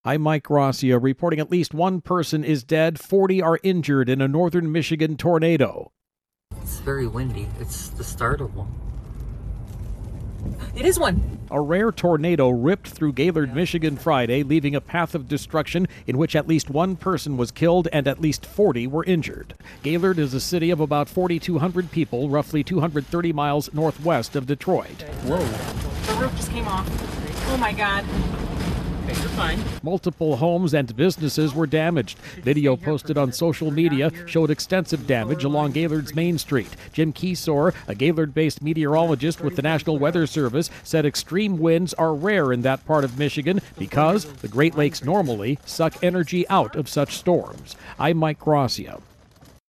I'm Mike Gracia reporting at least one person is dead, 40 are injured in a northern Michigan tornado. It's very windy. It's the start of one. It is one. A rare tornado ripped through Gaylord, Michigan Friday, leaving a path of destruction in which at least one person was killed and at least 40 were injured. Gaylord is a city of about 4,200 people, roughly 230 miles northwest of Detroit. Whoa. The roof just came off. Oh my God. Okay, you're fine. Multiple homes and businesses were damaged. Video posted on social media showed extensive damage along Gaylord's Main Street. Jim Keesor, a Gaylord-based meteorologist with the National Weather Service, said extreme winds are rare in that part of Michigan because the Great Lakes normally suck energy out of such storms. I'm Mike Gracia.